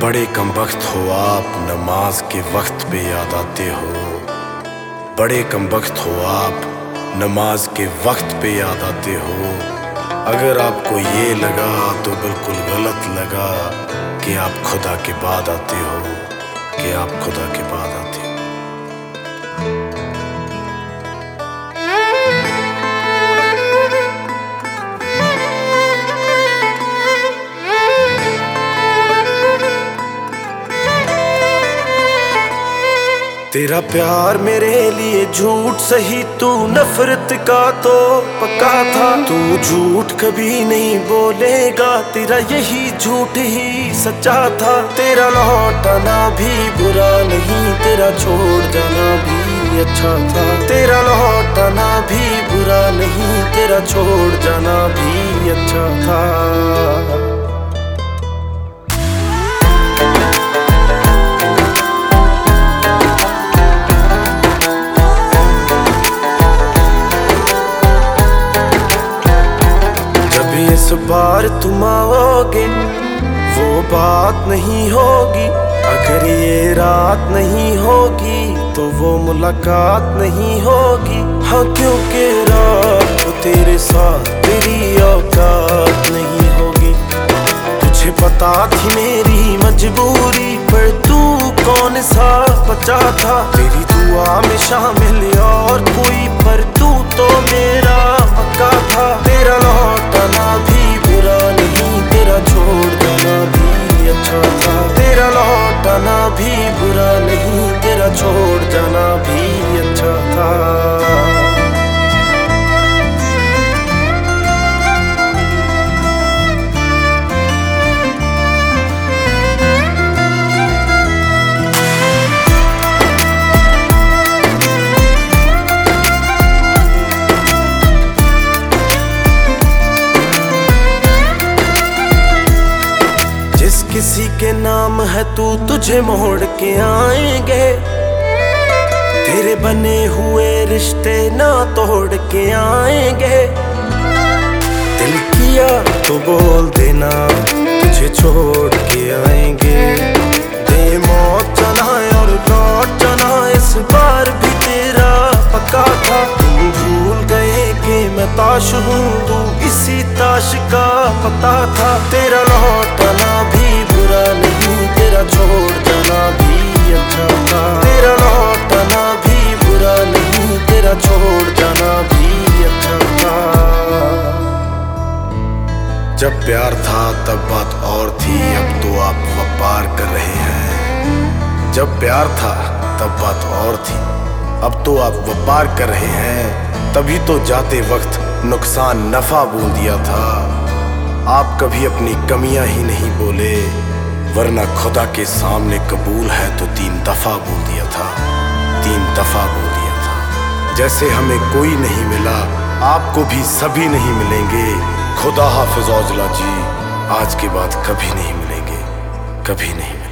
बड़े कमबख्त हो आप, नमाज के वक्त पे याद आते हो। बड़े कमबख्त हो आप, नमाज के वक्त पे याद आते हो। अगर आपको ये लगा तो बिल्कुल गलत लगा कि आप खुदा के बाद आते हो, कि आप खुदा के बाद आते हो। तेरा प्यार मेरे लिए झूठ सही, तू नफरत का तो पक्का था। तू झूठ कभी नहीं बोलेगा, तेरा यही झूठ ही सच्चा था। तेरा लौटाना भी बुरा नहीं, तेरा छोड़ जाना भी अच्छा था। तेरा लौटाना भी बुरा नहीं, तेरा छोड़ जाना भी अच्छा था। इस बार तुम आओगे वो बात नहीं होगी, अगर ये रात नहीं होगी तो वो मुलाकात नहीं होगी। हाँ क्योंकि रात तो तेरे साथ तेरी औकात नहीं होगी। तुझे पता थी मेरी मजबूरी, पर तू कौन सा बचा था। तेरी दुआ में शामिल और कोई, पर तू तो मेरा पक्का था। तेरा लौटाना भी बुरा नहीं, तेरा छोड़ देना भी अच्छा था। तेरा लौटाना भी बुरा नहीं, तेरा छोड़ जाना भी अच्छा था। किसी के नाम है तू, तुझे मोड़ के आएंगे। तेरे बने हुए रिश्ते ना तोड़ के आएंगे। दिल किया तो बोल देना, तुझे छोड़ के आएंगे। दे मौत चलाए और लौट जाना, इस बार भी तेरा पक्का था। तुम भूल गए कि मैं ताश हूँ, तू इसी ताश का पता था। तेरा लौटाना भी बुरा नहीं, तेरा छोड़ जाना भी अच्छा था। तेरा लौटाना भी बुरा नहीं, तेरा छोड़ जाना भी अच्छा था। जब प्यार था तब बात और थी, अब तो आप व्यापार कर रहे हैं। जब प्यार था तब बात और थी, अब तो आप व्यापार कर रहे हैं। तभी तो जाते वक्त नुकसान नफा बोल दिया था। आप कभी अपनी कमियां ही नहीं बोले, वरना खुदा के सामने कबूल है तो 3 दफा बोल दिया था। 3 दफा बोल दिया था। जैसे हमें कोई नहीं मिला, आपको भी सभी नहीं मिलेंगे। खुदा हाफिज औजला जी, आज के बाद कभी नहीं मिलेंगे, कभी नहीं।